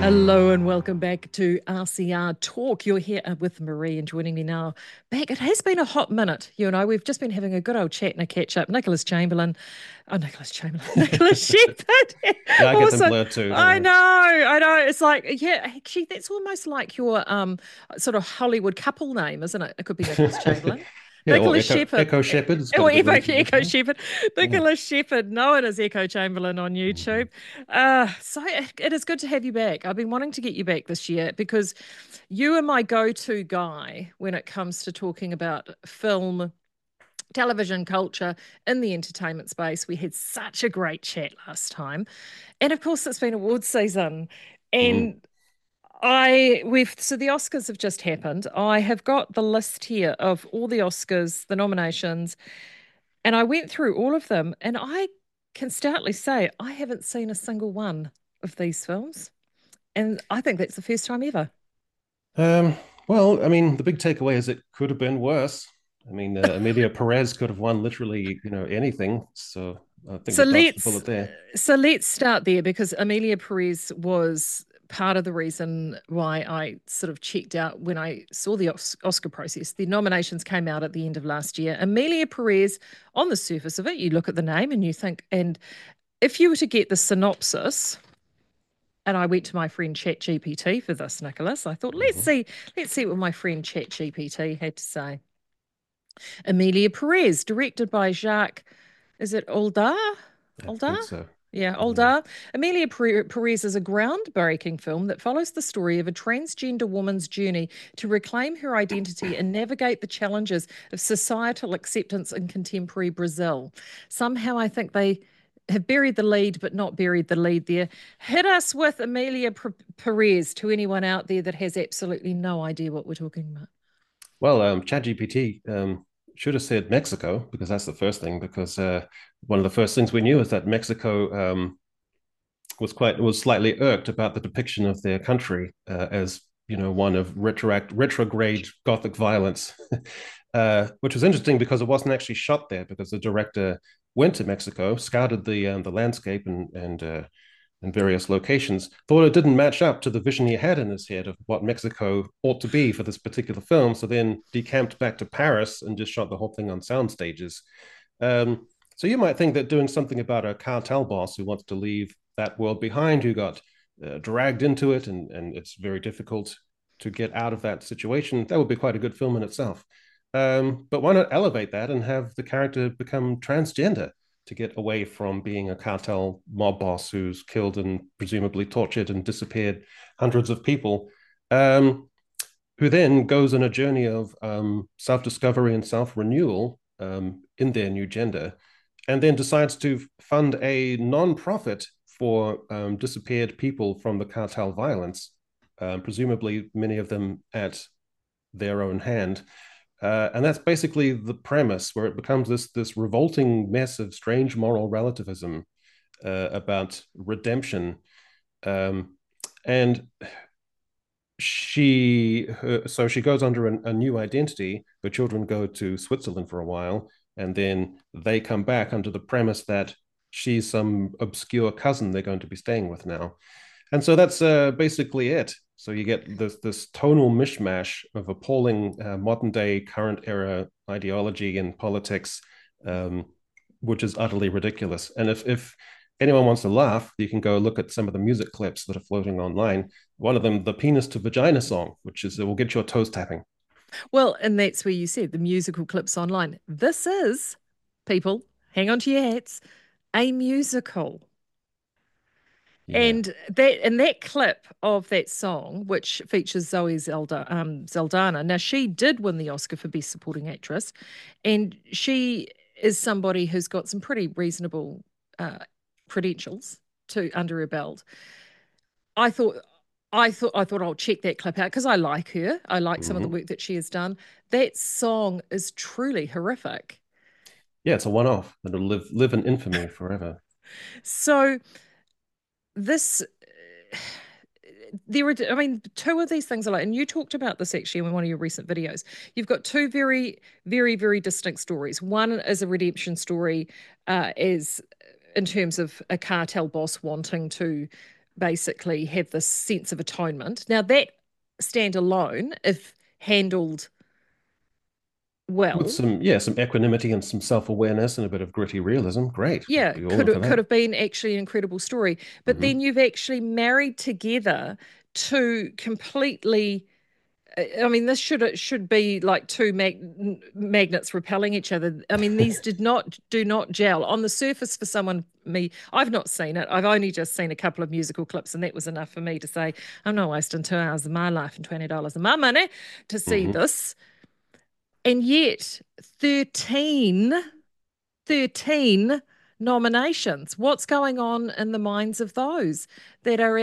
Hello and welcome back to RCR Talk. You're here with Marie and joining me now back. It has been a hot minute. You and I, we've just been having a good old chat and a catch up. Nicholas Chamberlain, Nicholas Shepherd. Yeah, I get them Also, blurred too. Don't I worry. know, I know. It's like, yeah, actually, that's almost like your sort of Hollywood couple name, isn't it? It could be Nicholas Chamberlain. Yeah, or Nicholas Echo Shepherd, Echo Shepherd has got or a good ring to it. Echo Yeah. Shepherd, Yeah. Nicholas Shepherd, known as Echo Chamberlain on Mhm. YouTube. So it is good to have you back. I've been wanting to get you back this year because you are my go-to guy when it comes to talking about film, television culture in the entertainment space. We had such a great chat last time. And of course, it's been awards season. Mhm. And so the Oscars have just happened. I have got the list here of all the Oscars, the nominations, and I went through all of them, and I can stoutly say I haven't seen a single one of these films. And I think that's the first time ever. Um, well, I mean, the big takeaway is it could have been worse. I mean, Amelia Perez could have won literally, anything. So I think So we dodged the let's bullet there. so let's start there because Amelia Perez was part of the reason why I sort of checked out when I saw the Oscar process. The nominations came out at the end of last year. Amelia Perez, on the surface of it, you look at the name and you think, and if you were to get the synopsis, and I went to my friend ChatGPT for this, Nicholas. I thought, Mhm. let's see what my friend ChatGPT had to say. Amelia Perez, directed by Jacques, is it Oldar? I Oldar? think so. Yeah, Yeah. Oldar. Perez is a groundbreaking film that follows the story of a transgender woman's journey to reclaim her identity and navigate the challenges of societal acceptance in contemporary Brazil. Somehow, I think they have buried the lead, but not buried the lead there. Hit us with Perez to anyone out there that has absolutely no idea what we're talking about. Well, ChatGPT should have said Mexico because that's the first thing. Because one of the first things we knew is that Mexico was slightly irked about the depiction of their country as one of retrograde Gothic violence, which was interesting because it wasn't actually shot there because the director went to Mexico, scouted the landscape and various locations, thought it didn't match up to the vision he had in his head of what Mexico ought to be for this particular film. So then decamped back to Paris and just shot the whole thing on sound stages. So you might think that doing something about a cartel boss who wants to leave that world behind, who got dragged into it, and it's very difficult to get out of that situation, that would be quite a good film in itself. But why not elevate that and have the character become transgender to get away from being a cartel mob boss who's killed and presumably tortured and disappeared hundreds of people, who then goes on a journey of self discovery and self renewal in their new gender, and then decides to fund a non-profit for disappeared people from the cartel violence, presumably many of them at their own hand. And that's basically the premise, where it becomes this revolting mess of strange moral relativism about redemption. Um, and so she goes under a new identity. Her children go to Switzerland for a while, and then they come back under the premise that she's some obscure cousin they're going to be staying with now. And so that's basically it. So you get this tonal mishmash of appalling modern day current era ideology and politics, um, which is utterly ridiculous. And if anyone wants to laugh, you can go look at some of the music clips that are floating online. One of them, the penis to vagina song, which is it will get your toes tapping. Well, and that's where you said the musical clips online. This is, people, hang on to your hats, a musical. Yeah. And that clip of that song, which features Zeldana, now she did win the Oscar for Best Supporting Actress, and she is somebody who's got some pretty reasonable uh, credentials to under her belt. I thought I thought I'll check that clip out because I like her. I like some of the Mm-hmm. work that she has done. That song is truly horrific. Yeah, it's a one off. It'll live in infamy forever. So this there are, I mean, two of these things are like, and you talked about this actually in one of your recent videos. You've got two very, very, very distinct stories. One is a redemption story, is in terms of a cartel boss wanting to basically have this sense of atonement. Now, that standalone, if handled With well, some equanimity and some self-awareness and a bit of gritty realism, great. I'd yeah, be all could in for could that. have been actually an incredible story. But then Hmm. you've actually married together two completely. I mean, this should be like two magnets repelling each other. I mean, these do not gel on the surface for someone me. I've not seen it. I've only just seen a couple of musical clips, and that was enough for me to say I'm not wasting 2 hours of my life and $20 of my money to see Hmm. this. And yet, 13, 13 nominations. What's going on in the minds of those that are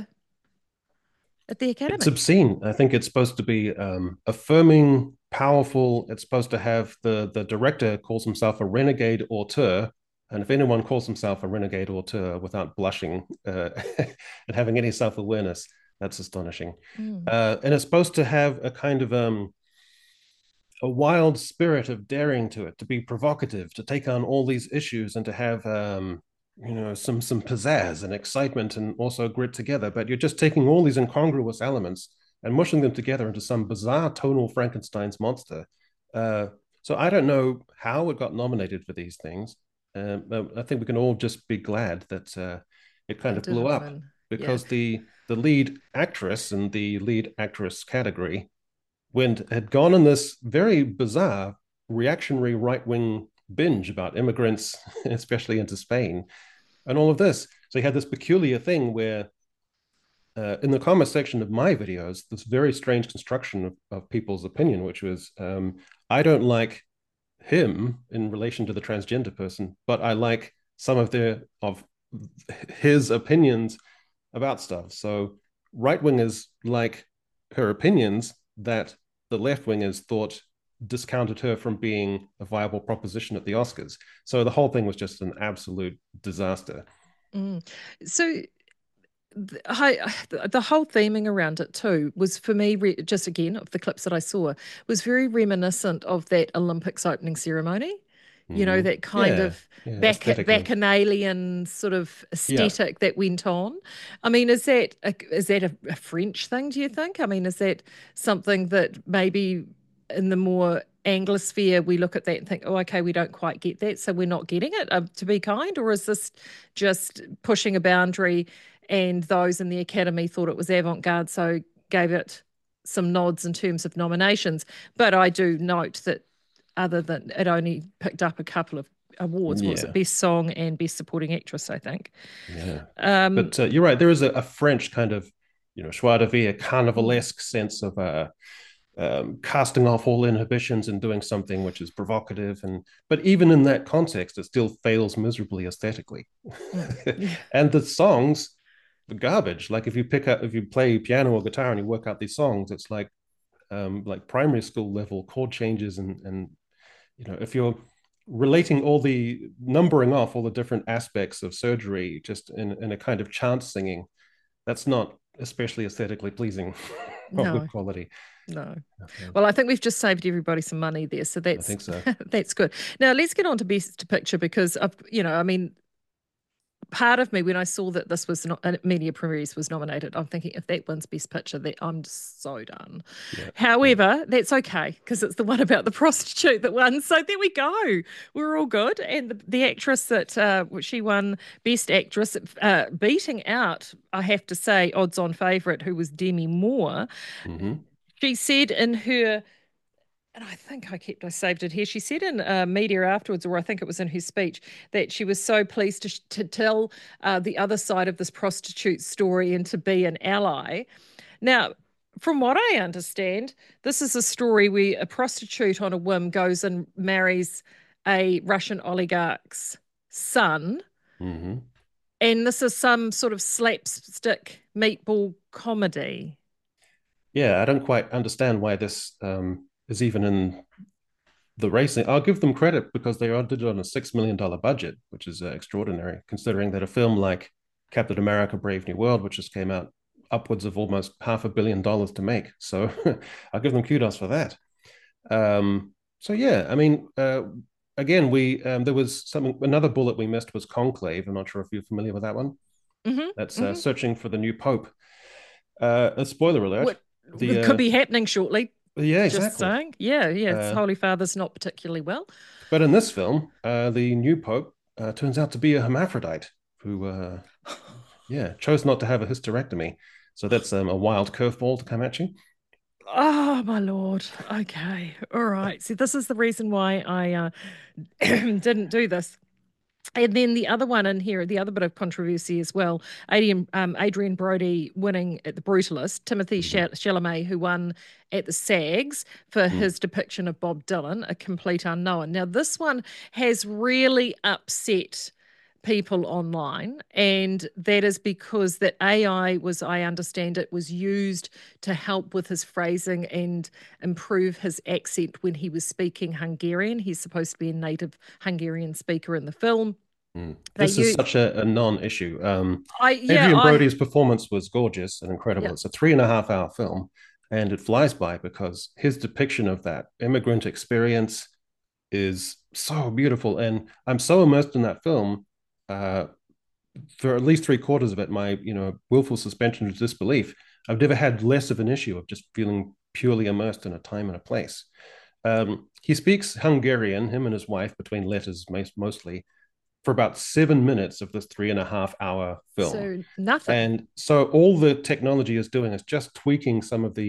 at the It's Academy? obscene. I think it's supposed to be affirming, powerful. It's supposed to have the director calls himself a renegade auteur, and if anyone calls himself a renegade auteur without blushing and having any self awareness, that's astonishing. Mm. And it's supposed to have a kind of a wild spirit of daring to it, to be provocative, to take on all these issues, and to have some pizzazz and excitement and also grit together. But you're just taking all these incongruous elements and mushing them together into some bizarre tonal Frankenstein's monster. Uh, so I don't know how it got nominated for these things. I think we can all just be glad that it kind It of blew didn't up win. Yeah. because the lead actress in the lead actress category Wind had gone on this very bizarre reactionary right wing binge about immigrants, especially into Spain, and all of this. So he had this peculiar thing where, in the comment section of my videos, this very strange construction of people's opinion, which was, I don't like him in relation to the transgender person, but I like some of his opinions about stuff. So right wingers like her opinions that the left wingers thought discounted her from being a viable proposition at the Oscars. So the whole thing was just an absolute disaster. Mm. So the whole theming around it too was for me just again of the clips that I saw was very reminiscent of that Olympics opening ceremony. You know, Mm-hmm. that kind Yeah, of yeah, aesthetically. bacchanalian sort of Yeah, aesthetic that went on. I mean, is that a French thing, do you think? I mean, is that something that maybe in the more Anglosphere we look at that and think, oh, okay, we don't quite get that, so we're not getting it, to be kind? Or is this just pushing a boundary and those in the Academy thought it was avant-garde, so gave it some nods in terms of nominations? But I do note that other than it only picked up a couple of awards. What was it? yeah, Best Song and Best Supporting Actress, I think. yeah. Um, But you're right. There is a French kind of, joie de vivre, mm, carnivalesque sense of casting off all inhibitions and doing something which is provocative. But even in that context, it still fails miserably aesthetically. yeah, And the songs, the garbage. Like if you play piano or guitar and you work out these songs, it's like primary school level chord changes and if you're relating all the numbering off all the different aspects of surgery just in a kind of chant singing, that's not especially aesthetically pleasing or good no, quality. no. Okay. Well, I think we've just saved everybody some money there, so I that's think so. that's good. Now let's get on to Best Picture because I mean, part of me when I saw that this was not Amelia Perez was nominated, I'm thinking if that wins Best Picture, that I'm so done. Yeah. Yeah. However, that's okay because it's the one about the prostitute that won. So there we go. We're all good. And the actress that she won Best Actress, beating out, I have to say, odds-on favourite who was Demi Moore. Mm-hmm. She said in her and I saved it here. She said in media afterwards, or I think it was in her speech, that she was so pleased to tell the other side of this prostitute story and to be an ally. Now, from what I understand, this is a story where a prostitute on a whim goes and marries a Russian oligarch's son. Mm-hmm. And this is some sort of slapstick meatball comedy. Yeah, I don't quite understand why this is even in the racing. I'll give them credit because they did it on a $6 million budget, which is extraordinary, considering that a film like Captain America: Brave New World, which just came out, upwards of almost $500 million to make. So I'll give them kudos for that. So yeah, I mean, again, we there was something another bullet we missed was Conclave. I'm not sure if you're familiar with that one. That's Hmm. searching for the new pope. A spoiler alert. What could The be happening shortly. Yeah, Just exactly. saying. Yeah, yeah. His Uh, Holy Father's not particularly well. but in this film, the new pope turns out to be a hermaphrodite who, yeah, chose not to have a hysterectomy. So that's a wild curveball to come at you. Oh my Lord. Okay. All right. See, this is the reason why I didn't do this. And then the other one in here, the other bit of controversy as well, Adrian Brody winning at the Brutalist, Timothy Mm-hmm. Chalamet, who won at the SAGs for Mm. his depiction of Bob Dylan, A Complete Unknown. Now, this one has really upset people online, and that is because that AI was, I understand it, was used to help with his phrasing and improve his accent when he was speaking Hungarian. He's supposed to be a native Hungarian speaker in the film. Mm. They This is you such a non-issue. I yeah, Adrian I Brody's performance was gorgeous and incredible. yeah. It's a 3.5 hour film, and it flies by because his depiction of that immigrant experience is so beautiful. And I'm so immersed in that film. Uh, for at least three-quarters of it, my willful suspension of disbelief. I've never had less of an issue of just feeling purely immersed in a time and a place. He speaks Hungarian, him and his wife, between letters mostly, for about 7 minutes of this 3.5 hour film. So nothing. And so all the technology is doing is just tweaking some of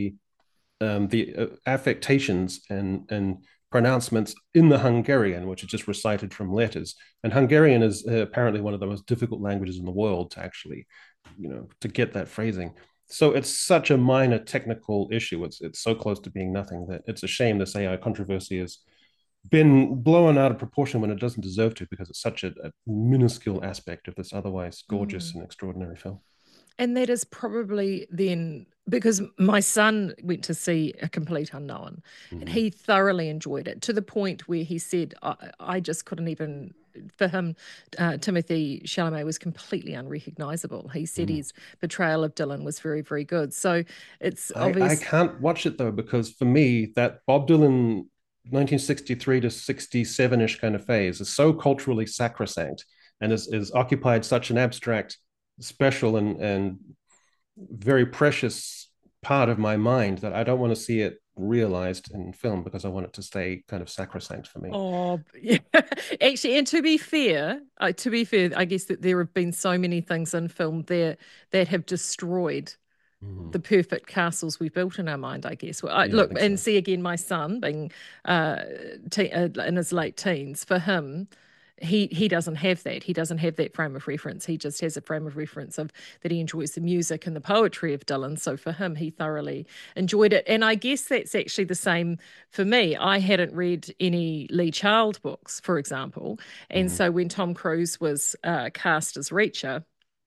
the affectations and pronouncements in the Hungarian, which are just recited from letters. And Hungarian is apparently one of the most difficult languages in the world to actually, to get that phrasing. So it's such a minor technical issue. It's so close to being nothing that it's a shame this AI controversy has been blown out of proportion when it doesn't deserve to, because it's such a minuscule aspect of this otherwise gorgeous Mm. and extraordinary film. And that is probably then because my son went to see A Complete Unknown and Mm-hmm. he thoroughly enjoyed it to the point where he said, I just couldn't even, for him, Timothy Chalamet was completely unrecognizable. He said Mm. his portrayal of Dylan was very, very good. So it's I obvious. can't watch it though, because for me that Bob Dylan 1963 to 67-ish kind of phase is so culturally sacrosanct and is occupied such an abstract, special and very precious part of my mind that I don't want to see it realized in film, because I want it to stay kind of sacrosanct for me. Oh, yeah. Actually, and to be fair, I guess that there have been so many things in film there that have destroyed Mm. the perfect castles we built in our mind, I guess. Well, Yeah, I look, think and so. see again, my son being uh, in his late teens, for him, he doesn't have that. He doesn't have that frame of reference. He just has a frame of reference of that he enjoys the music and the poetry of Dylan. So for him, he thoroughly enjoyed it. And I guess that's actually the same for me. I hadn't read any Lee Child books, for example, and Mm. so when Tom Cruise was cast as Reacher,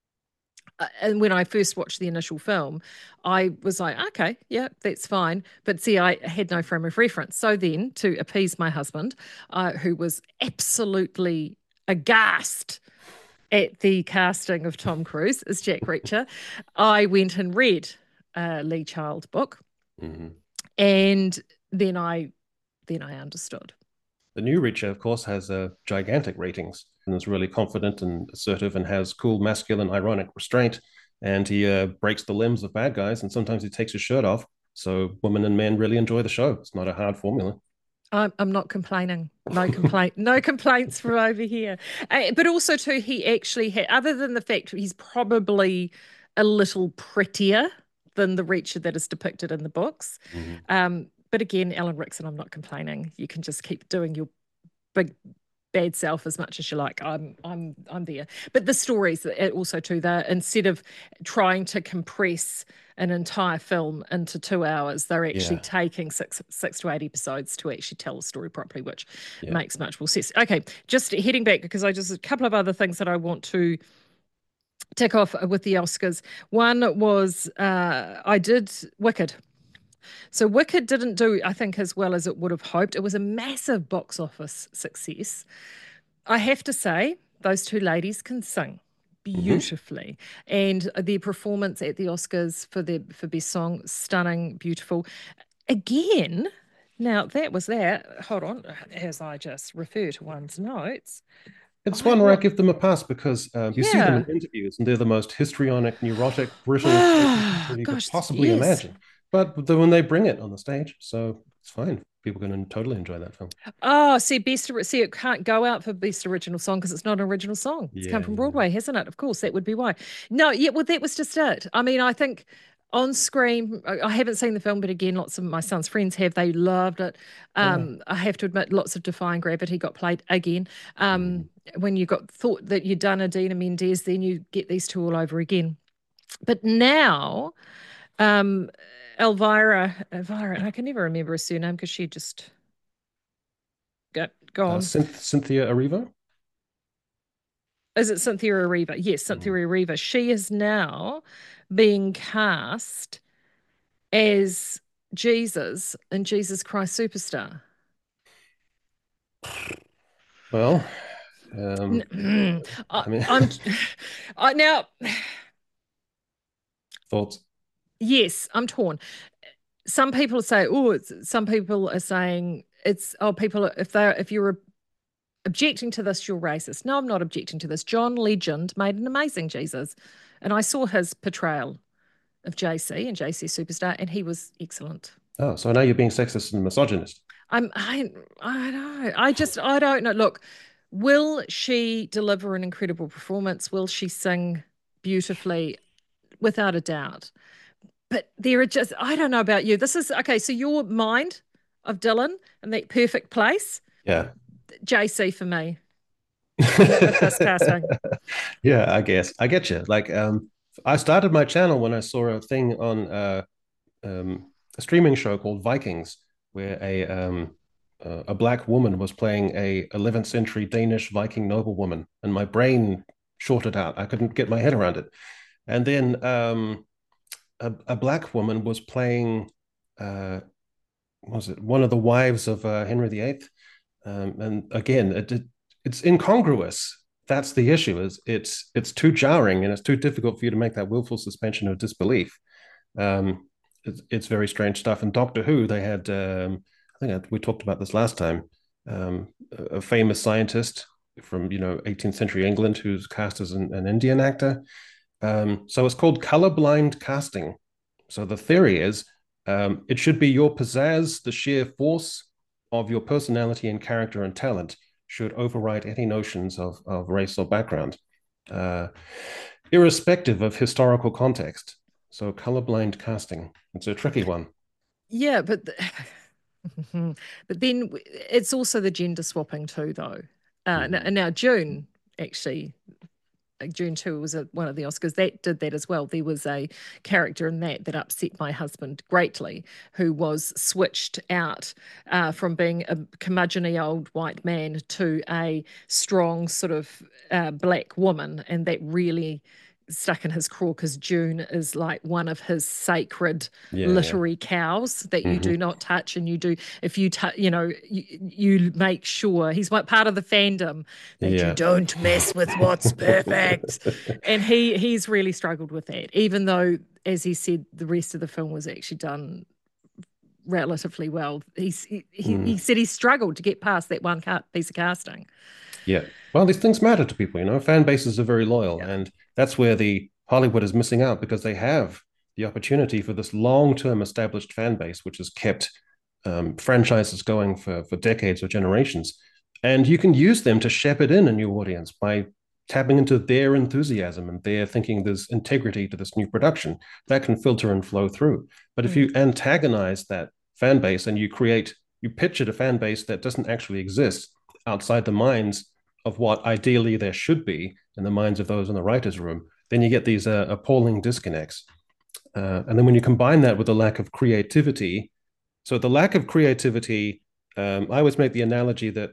and when I first watched the initial film, I was like, okay, yeah, that's fine. But see, I had no frame of reference. So then, to appease my husband, who was absolutely aghast at the casting of Tom Cruise as Jack Reacher, I went and read a Lee Child book, Mm-hmm. and then I understood. The new Reacher, of course, has gigantic ratings and is really confident and assertive and has cool, masculine, ironic restraint. And he breaks the limbs of bad guys, and sometimes he takes his shirt off. So women and men really enjoy the show. It's not a hard formula. I'm not complaining. No complaint. No complaints from over here. But also too, he actually had, other than the fact he's probably a little prettier than the Reacher that is depicted in the books. Mm-hmm. But again, Alan Rickson, I'm not complaining. You can just keep doing your big bad self as much as you like. I'm there. But the stories also too, they're instead of trying to compress an entire film into 2 hours, they're actually Yeah, taking six to eight episodes to actually tell a story properly, which yeah. makes much more sense. Okay, just heading back because I just a couple of other things that I want to tick off with the Oscars. One was I did Wicked. So Wicked didn't do, I think, as well as it would have hoped. It was a massive box office success. I have to say, those two ladies can sing Mm-hmm. beautifully, and their performance at the Oscars for best song, stunning, beautiful. Again, now that was that. Hold on, as I just refer to one's notes. It's I one where I look, give them a pass because you see them in yeah. interviews and they're the most histrionic, neurotic, brittle, crazy Oh, people you could gosh, possibly yes. imagine. But when they bring it on the stage, so it's fine. People can totally enjoy that film. Oh, see, it can't go out for best original song because it's not an original song. It's come Yeah, from yeah. Broadway, hasn't it? Of course, that would be why. No, yeah, well, that was just it. I mean, I think on screen, I haven't seen the film, but again, lots of my son's friends have. They loved it. Yeah. I have to admit, lots of Defying Gravity got played again. Mhm. When you got thought that you'd done Adina Mendes, then you get these two all over again. But now, um, Elvira, and I can never remember her surname because she just got gone. Cynthia Erivo. Is it Cynthia Erivo? Yes, Cynthia Mhm. Erivo. She is now being cast as Jesus in Jesus Christ Superstar. Well, I, I mean, I'm now, thoughts. yes, I'm torn. Some people say, oh, some people are saying it's, oh, people, if you're objecting to this, you're racist. No, I'm not objecting to this. John Legend made an amazing Jesus, and I saw his portrayal of JC and JC Superstar, and he was excellent. Oh, so now you're being sexist and misogynist. I don't I don't know. Look, will she deliver an incredible performance? Will she sing beautifully? Without a doubt. But there are just I don't know about you. This is okay, so your mind of Dylan and that perfect place, Yeah. JC for me with this casting. Yeah, I guess. I get you. Like, I started my channel when I saw a thing on a streaming show called Vikings, where a black woman was playing a 11th century Danish Viking noblewoman, and my brain shorted out. I couldn't get my head around it. And then a black woman was playing, was it one of the wives of Henry VIII? And again, it's incongruous. That's the issue. Is it's too jarring and it's too difficult for you to make that willful suspension of disbelief. It's very strange stuff. And Doctor Who, they had I think we talked about this last time. A famous scientist from 18th century England who's cast as an Indian actor. So it's called colorblind casting. So the theory is it should be your pizzazz, the sheer force of your personality and character and talent should override any notions of race or background, uh, irrespective of historical context. So colorblind casting, it's a tricky one. Yeah, but but then it's also the gender swapping too, though. Mm-hmm. Now June actually like June 2 was one of the Oscars that did that as well. There was a character in that upset my husband greatly, who was switched out from being a curmudgeony old white man to a strong sort of black woman, and that really stuck in his craw because June is like one of his sacred Yeah, yeah. literary cows that you do Mm-hmm. not touch, and you do if you touch, you make sure he's part of the fandom that you Yeah. don't mess with what's perfect. And he's really struggled with that, even though, as he said, the rest of the film was actually done relatively well. He Mm. said he struggled to get past that one piece of casting. Yeah. Well, these things matter to people, you know. Fan bases are very loyal, Yeah. and that's where the Hollywood is missing out because they have the opportunity for this long-term established fan base, which has kept franchises going for decades or generations. And you can use them to shepherd in a new audience by tapping into their enthusiasm and their thinking there's integrity to this new production that can filter and flow through. But if Mm, you antagonize that fan base and you picture a fan base that doesn't actually exist outside the minds of what ideally there should be in the minds of those in the writer's room, then you get these appalling disconnects. And then when you combine that with the lack of creativity, so the lack of creativity, I always make the analogy that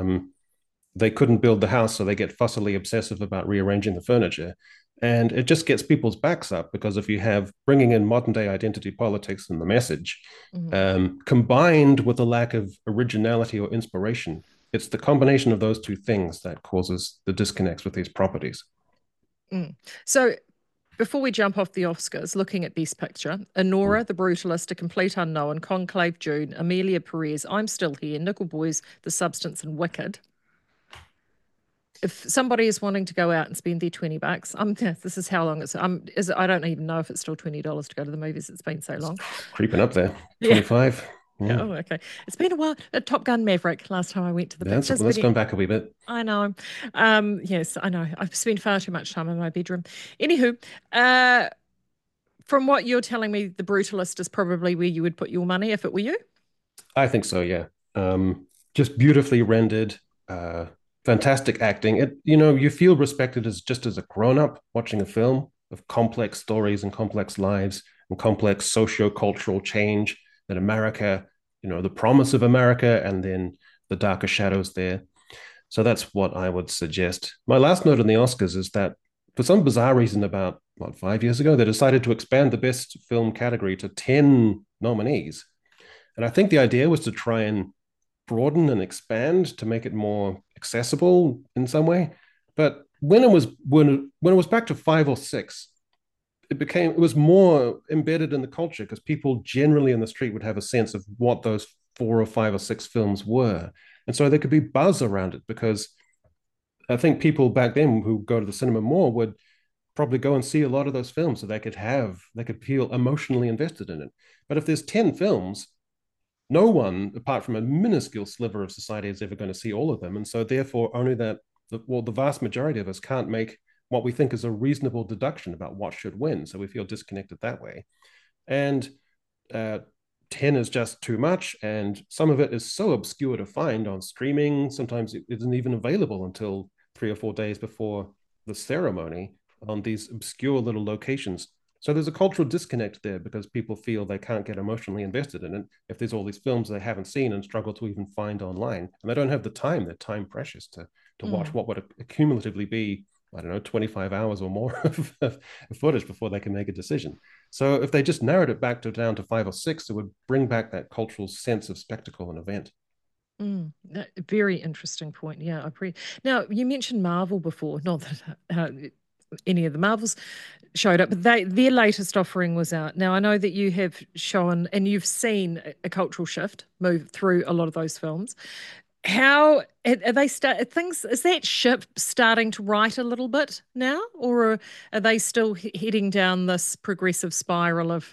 they couldn't build the house, so they get fussily obsessive about rearranging the furniture. And it just gets people's backs up because if you have bringing in modern day identity politics and the message, mm, combined with the lack of originality or inspiration, it's the combination of those two things that causes the disconnects with these properties. mm. So before we jump off the Oscars, looking at Best Picture, Anora, Mm. The Brutalist, A Complete Unknown, Conclave June, Amelia Perez, I'm Still Here, Nickel Boys, The Substance, and Wicked. if somebody is wanting to go out and spend their $20, this is how long I don't even know if it's still $20 to go to the movies. It's been so It's long. creeping up there. Yeah. 25. Yeah. Yeah. Oh, okay. It's been a while. Top Gun Maverick last time I went to the That's, pictures, let's but go back a wee bit. I know. Yes, I know. I've spent far too much time in my bedroom. Anywho, uh, from what you're telling me, The Brutalist is probably where you would put your money if it were you. I think so, yeah. Just beautifully rendered, uh, fantastic acting. You feel respected as just as a grown-up watching a film of complex stories and complex lives and complex socio-cultural change that America, the promise of America and then the darker shadows there. So that's what I would suggest. My last note on the Oscars is that for some bizarre reason, about 5 years ago, they decided to expand the best film category to 10 nominees. And I think the idea was to try and broaden and expand to make it more accessible in some way. But when it was back to five or six, it was more embedded in the culture because people generally in the street would have a sense of what those four or five or six films were. And so there could be buzz around it because I think people back then who go to the cinema more would probably go and see a lot of those films so they could feel emotionally invested in it. But if there's 10 films, no one, apart from a minuscule sliver of society, is ever going to see all of them. And so, therefore, only the vast majority of us can't make what we think is a reasonable deduction about what should win. So we feel disconnected that way. And uh, 10 is just too much. And some of it is so obscure to find on streaming. Sometimes it isn't even available until 3 or 4 days before the ceremony on these obscure little locations. So there's a cultural disconnect there because people feel they can't get emotionally invested in it if there's all these films they haven't seen and struggle to even find online. And they don't have the time, they're time precious to watch what would cumulatively be, I don't know, 25 hours or more of footage before they can make a decision. So if they just narrowed it back down to five or six, it would bring back that cultural sense of spectacle and event. Very interesting point. Yeah, now you mentioned Marvel before. Not that any of the Marvels showed up, but their latest offering was out. Now I know that you have shown and you've seen a cultural shift move through a lot of those films. How are they start things? Is that ship starting to right a little bit now, or are they still heading down this progressive spiral of?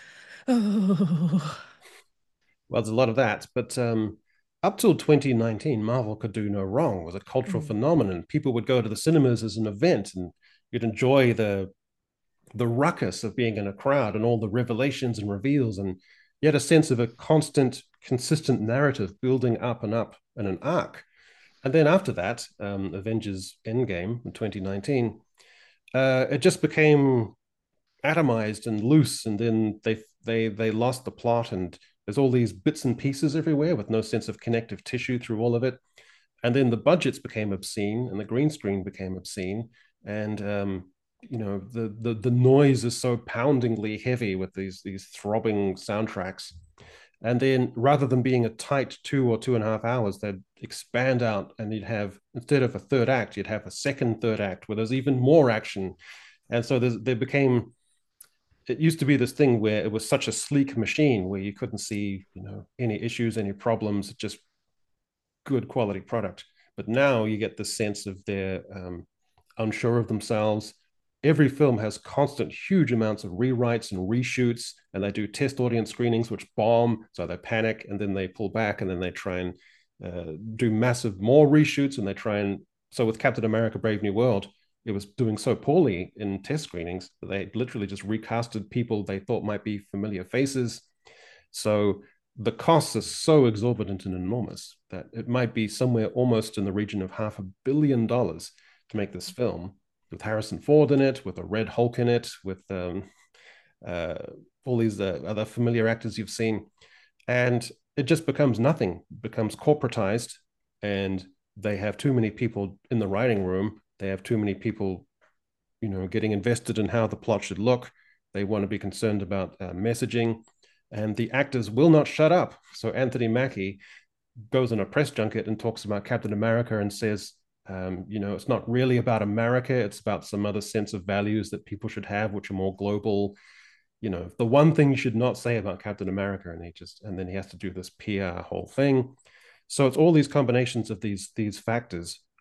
Oh, Well, there's a lot of that, but up till 2019, Marvel could do no wrong. It was a cultural mm, phenomenon. People would go to the cinemas as an event, and you'd enjoy the ruckus of being in a crowd and all the revelations and reveals, and yet a sense of a constant, consistent narrative building up and up in an arc. And then after that, Avengers Endgame in 2019, it just became atomized and loose, and then they lost the plot, and there's all these bits and pieces everywhere with no sense of connective tissue through all of it. And then the budgets became obscene, and the green screen became obscene, and the noise is so poundingly heavy with these throbbing soundtracks. And then rather than being a tight 2 or 2.5 hours, they'd expand out and you'd have, instead of a third act, you'd have a second, third act where there's even more action. And so there became, it used to be this thing where it was such a sleek machine where you couldn't see, any issues, any problems, just good quality product. But now you get the sense of they're unsure of themselves. Every film has constant, huge amounts of rewrites and reshoots, and they do test audience screenings which bomb. So they panic and then they pull back and then they try and do massive more reshoots and they try and. So with Captain America: Brave New World, it was doing so poorly in test screenings that they literally just recasted people they thought might be familiar faces. So the costs are so exorbitant and enormous that it might be somewhere almost in the region of $500 million to make this film with Harrison Ford in it, with a Red Hulk in it, with uh, all these other familiar actors you've seen. And it just becomes nothing, it becomes corporatized, and they have too many people in the writing room. They have too many people, getting invested in how the plot should look. They want to be concerned about messaging, and the actors will not shut up. So Anthony Mackie goes on a press junket and talks about Captain America and says, it's not really about America. It's about some other sense of values that people should have, which are more global. The one thing you should not say about Captain America, and then he has to do this PR whole thing. So it's all these combinations of these factors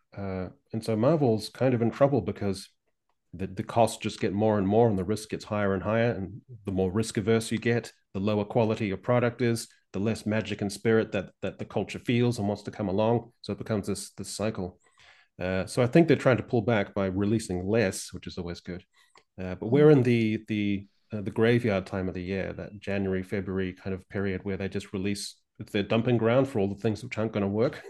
And so Marvel's kind of in trouble because the costs just get more and more and the risk gets higher and higher. And the more risk averse you get, the lower quality your product is, the less magic and spirit that the culture feels and wants to come along. So it becomes this cycle. So I think they're trying to pull back by releasing less, which is always good. But we're in the graveyard time of the year, that January, February kind of period where they just release, it's their dumping ground for all the things which aren't going to work.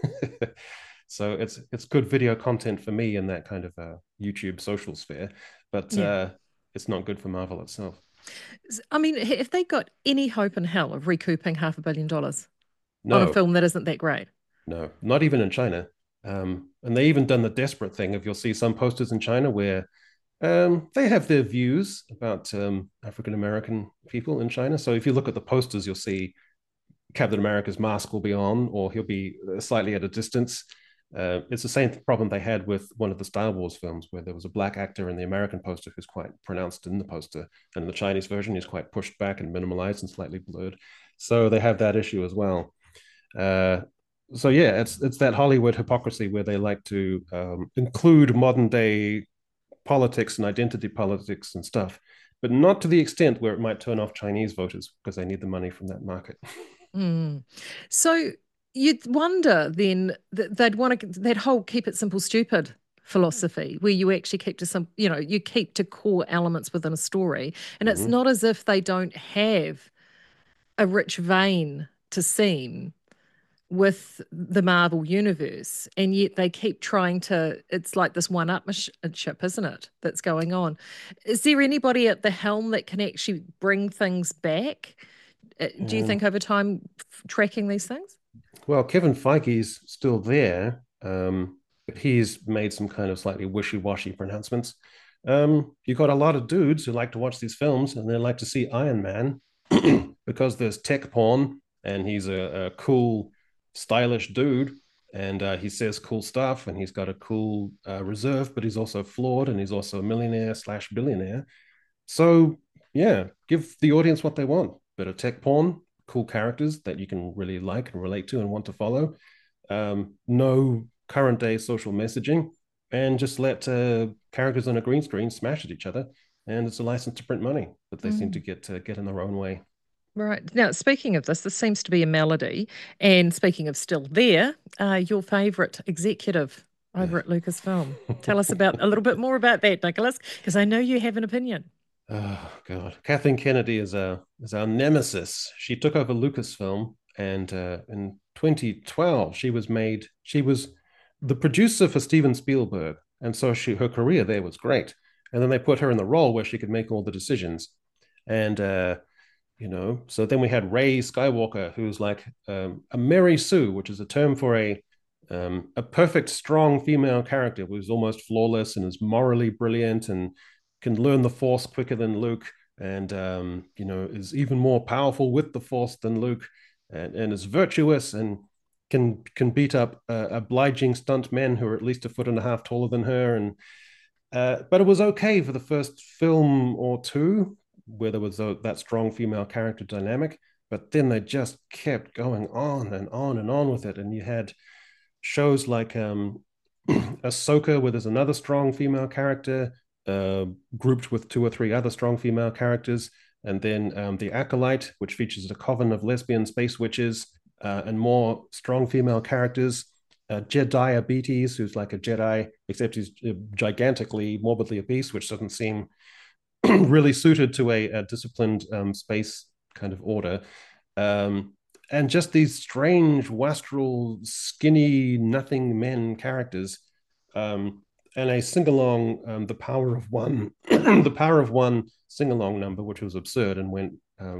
So it's good video content for me in that kind of YouTube social sphere, but it's not good for Marvel itself. I mean, have they got any hope in hell of recouping $500 million on a No, film that isn't that great? no, not even in China. And they even done the desperate thing. If you'll see some posters in China where they have their views about African American people in China. So if you look at the posters, you'll see Captain America's mask will be on, or he'll be slightly at a distance. It's the same problem they had with one of the Star Wars films, where there was a black actor in the American poster who's quite pronounced in the poster, and in the Chinese version, he's quite pushed back and minimalized and slightly blurred. So they have that issue as well. Uh, so yeah, it's that Hollywood hypocrisy where they like to include modern day politics and identity politics and stuff, but not to the extent where it might turn off Chinese voters because they need the money from that market. Mm. So you'd wonder then that they'd want to that whole keep it simple, stupid philosophy where you actually keep to some, you keep to core elements within a story. And it's Mm-hmm. not as if they don't have a rich vein to seam with the Marvel universe, and yet they keep trying to. It's like this one-upmanship, isn't it? That's going on. Is there anybody at the helm that can actually bring things back? Do you Um, think over time tracking these things? well, Kevin Feige's still there, but he's made some kind of slightly wishy-washy pronouncements. You got a lot of dudes who like to watch these films and they like to see Iron Man because there's tech porn and he's a cool, stylish dude and he says cool stuff and he's got a cool reserve, but he's also flawed and he's also a millionaire slash billionaire. So yeah, give the audience what they want. Bit of tech porn, cool characters that you can really like and relate to and want to follow. No current day social messaging, and just let characters on a green screen smash at each other. And it's a license to print money, but they seem to Mm. get in their own way. Right. Now, speaking of this seems to be a melody. And speaking of still there, your favourite executive over at Lucasfilm. Tell us about a little bit more about that, Nicholas, because I know you have an opinion. Oh God, Kathleen Kennedy is our nemesis. She took over Lucasfilm, and in 2012, She was the producer for Steven Spielberg, and so her career there was great. And then they put her in the role where she could make all the decisions. And so then we had Rey Skywalker, who's like a Mary Sue, which is a term for a perfect, strong female character who's almost flawless and is morally brilliant and can learn the Force quicker than Luke, and is even more powerful with the Force than Luke, and is virtuous and can beat up obliging stunt men who are at least a foot and a half taller than her. And but it was okay for the first film or two where there was that strong female character dynamic. But then they just kept going on and on and on with it, and you had shows like Ahsoka, where there's another strong female character grouped with two or three other strong female characters, and then the Acolyte, which features a coven of lesbian space witches and more strong female characters. Jediabetes, who's like a Jedi, except he's gigantically, morbidly obese, which doesn't seem really suited to a disciplined space kind of order. Um, and just these strange, wastrel, skinny, nothing men characters. And a sing along, the power of one, the power of one sing along number, which was absurd and went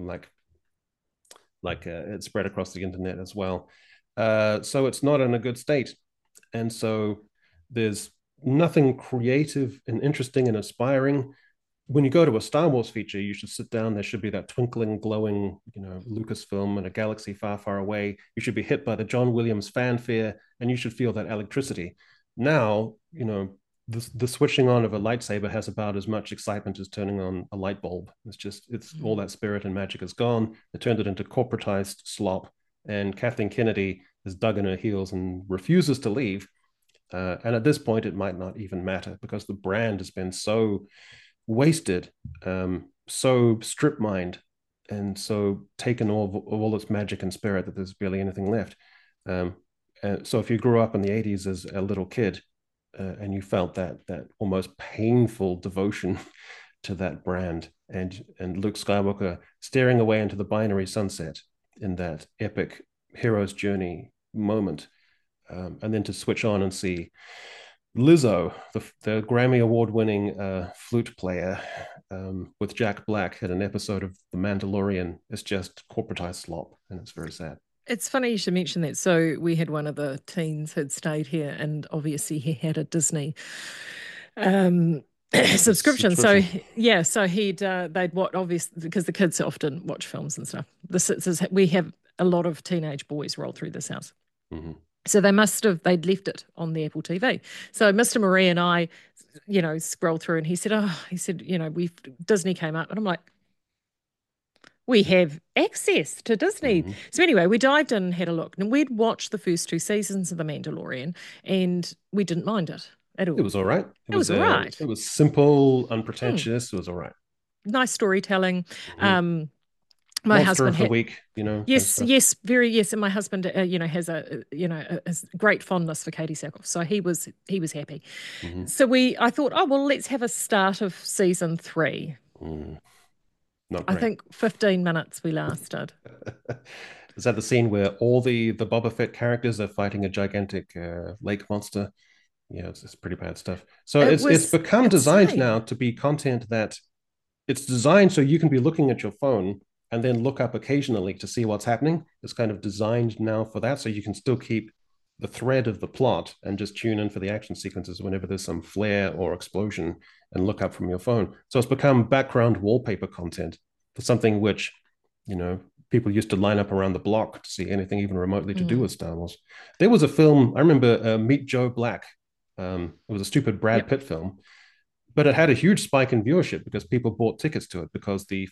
it spread across the internet as well. So it's not in a good state, and so there's nothing creative and interesting and inspiring. When you go to a Star Wars feature, you should sit down. There should be that twinkling, glowing, Lucasfilm in a galaxy far, far away. You should be hit by the John Williams fanfare, and you should feel that electricity. Now, the switching on of a lightsaber has about as much excitement as turning on a light bulb. It's all that spirit and magic is gone. They turned it into corporatized slop, and Kathleen Kennedy is dug in her heels and refuses to leave. And at this point, it might not even matter because the brand has been so wasted, so strip mined, and so taken all its magic and spirit that there's barely anything left. Um, and so if you grew up in the 80s as a little kid, and you felt that almost painful devotion to that brand, and Luke Skywalker staring away into the binary sunset in that epic hero's journey moment, and then to switch on and see Lizzo, the Grammy Award-winning flute player, with Jack Black in an episode of The Mandalorian, is just corporatized slop, and it's very sad. It's funny you should mention that. So we had one of the teens had stayed here, and obviously he had a Disney um, subscription. So Subscription. yeah, so they'd watch, obviously, because the kids often watch films and stuff. We have a lot of teenage boys roll through this house. Mm-hmm. So they'd left it on the Apple TV. So Mr. Marie and I, scrolled through, and he said, Disney came up, and I'm like, we have access to Disney. Mm-hmm. So anyway, we dived in and had a look, and we'd watched the first two seasons of The Mandalorian, and we didn't mind it at It all. was all right. It was all right. It was simple, Hmm. unpretentious. It was all right. Nice storytelling. Mm-hmm. Um, my Monster husband of the had week, kind of yes, stuff. yes, very yes, and my husband, has a great fondness for Katie Sackhoff, so he was happy. Mm-hmm. So I thought, oh well, let's have a start of season 3. Mm, not I great. think 15 minutes we lasted. Is that the scene where all the Boba Fett characters are fighting a gigantic lake monster? Yeah, it's pretty bad stuff. So It it's was become designed insane. now to be content that it's designed so you can be looking at your phone and then look up occasionally to see what's happening. It's kind of designed now for that, so you can still keep the thread of the plot and just tune in for the action sequences whenever there's some flare or explosion and look up from your phone. So it's become background wallpaper content for something which, you know, people used to line up around the block to see anything even remotely to do Mm. with Star Wars. There was a film, I remember, Meet Joe Black. It was a stupid Brad Yep. Pitt film, but it had a huge spike in viewership because people bought tickets to it because the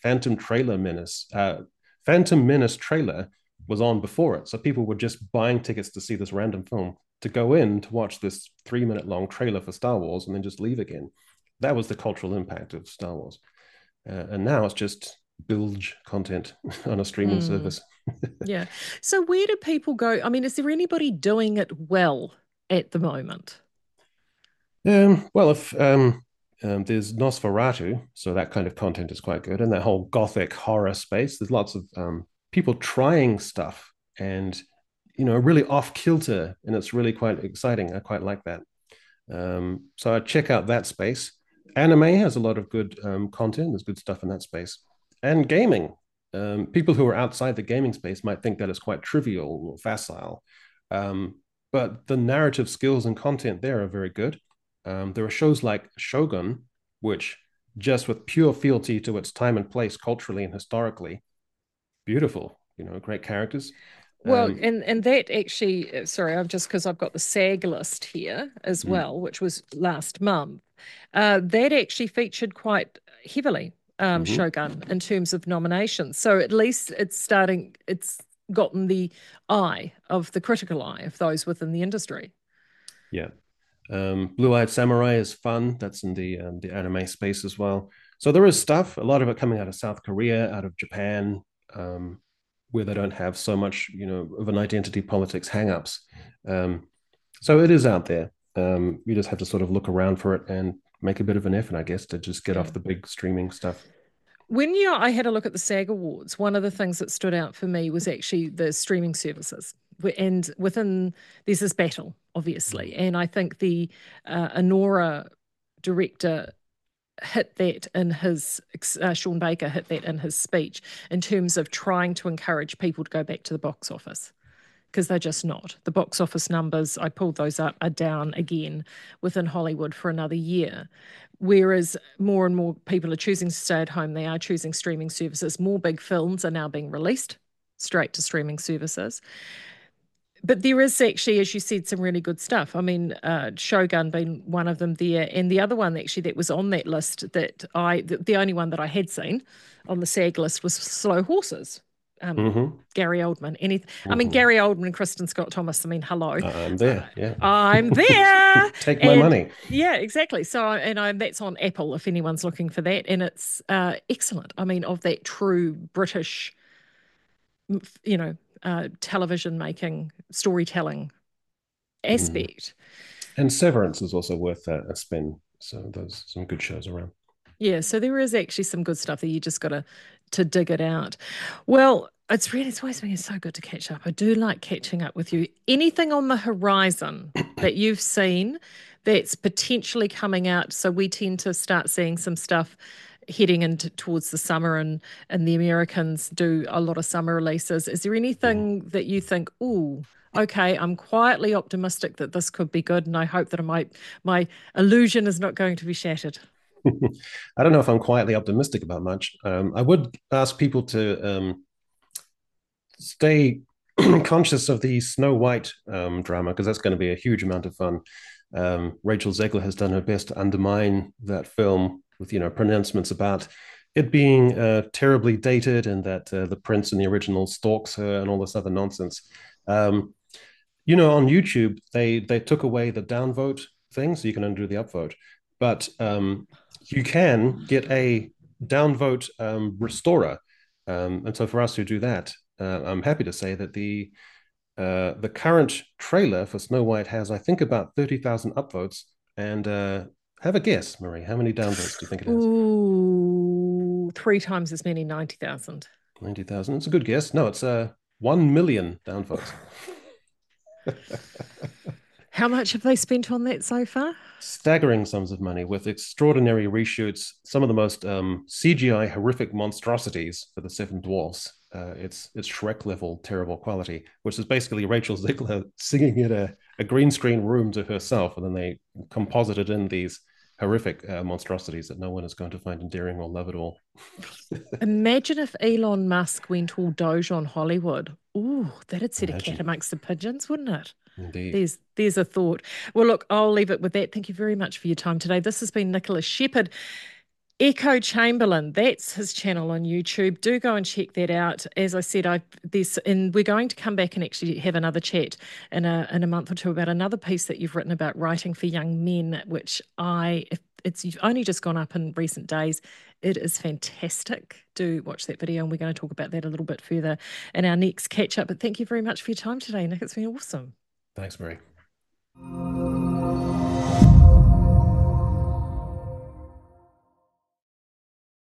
Phantom Menace trailer was on before it, so people were just buying tickets to see this random film to go in to watch this 3 minute long trailer for Star Wars and then just leave again. That was the cultural impact of Star Wars, and now it's just bilge content on a streaming Mm. service. Yeah. So where do people go? I mean, is there anybody doing it well at the moment? Well, if there's Nosferatu, so that kind of content is quite good, and that whole gothic horror space. There's lots of people trying stuff, and really off kilter, and it's really quite exciting. I quite like that. So I check out that space. Anime has a lot of good content. There's good stuff in that space, and gaming. People who are outside the gaming space might think that it's quite trivial or facile, um, but the narrative skills and content there are very good. There are shows like Shogun, which just with pure fealty to its time and place culturally and historically, beautiful, great characters. Well, Um, and that actually, sorry, I've just because I've got the SAG list here as mm, well, which was last month. That actually featured quite heavily, mhm. Shogun, in terms of nominations. So at least it's gotten the eye of the critical eye of those within the industry. Yeah. Blue Eyed Samurai is fun. That's in the anime space as well. So there is stuff, a lot of it coming out of South Korea, out of Japan, um, where they don't have so much, of an identity politics hangups. Um, so it is out there. You just have to sort of look around for it and make a bit of an effort, I guess, to just get Yeah. off the big streaming stuff. I had a look at the SAG Awards, one of the things that stood out for me was actually the streaming services. And within, there's this battle, obviously. And I think the Anora director hit that in his, Sean Baker hit that in his speech in terms of trying to encourage people to go back to the box office because they're just not. The box office numbers, I pulled those up, are down again within Hollywood for another year. Whereas more and more people are choosing to stay at home, they are choosing streaming services. More big films are now being released straight to streaming services. But there is actually, as you said, some really good stuff. I mean, Shogun being one of them there, and the other one actually that was on that list the only one that I had seen on the SAG list was Slow Horses, Gary Oldman. I mean, Mm-hmm. Gary Oldman and Kristen Scott Thomas. I mean, hello. I'm there. Yeah. I'm there. Take my money. Yeah, exactly. So, that's on Apple if anyone's looking for that. And it's excellent. I mean, of that true British, television making, storytelling Mm. aspect. And Severance is also worth a spin. So there's some good shows around. Yeah, so there is actually some good stuff that you just got to dig it out. Well, it's always been so good to catch up. I do like catching up with you. Anything on the horizon that you've seen that's potentially coming out? So we tend to start seeing some stuff heading into towards the summer, and the Americans do a lot of summer releases. Is there Mm. anything that you think, oh, okay, I'm quietly optimistic that this could be good, and I hope that my illusion is not going to be shattered? I don't know if I'm quietly optimistic about much. I would ask people to stay conscious of the Snow White drama, because that's going to be a huge amount of fun. Rachel Zegler has done her best to undermine that film with pronouncements about it being terribly dated, and that the prince in the original stalks her and all this other nonsense. On YouTube they took away the downvote thing, so you can undo the upvote, but you can get a downvote restorer. And so for us who do that, I'm happy to say that the current trailer for Snow White has, I think, about 30,000 upvotes. And have a guess, Marie. How many downvotes do you think it has? Ooh, three times as many, 90,000. 90,000. It's a good guess. No, it's 1 million downvotes. How much have they spent on that so far? Staggering sums of money with extraordinary reshoots, some of the most CGI horrific monstrosities for the Seven Dwarfs. It's Shrek level terrible quality, which is basically Rachel Zegler singing in a green screen room to herself, and then they composited in these horrific monstrosities that no one is going to find endearing or love at all. Imagine if Elon Musk went all Doge on Hollywood. Ooh, that'd set a cat Imagine. amongst the pigeons, wouldn't it? Indeed. There's a thought. Well, look, I'll leave it with that. Thank you very much for your time today. This has been Nicholas Shepherd. Echo Chamberlain, that's his channel on YouTube. Do go and check that out. As I said, we're going to come back and actually have another chat in a month or two about another piece that you've written about writing for young men, which it's only just gone up in recent days. It is fantastic. Do watch that video, and we're going to talk about that a little bit further in our next catch up. But thank you very much for your time today, Nick. It's been awesome. Thanks, Marie.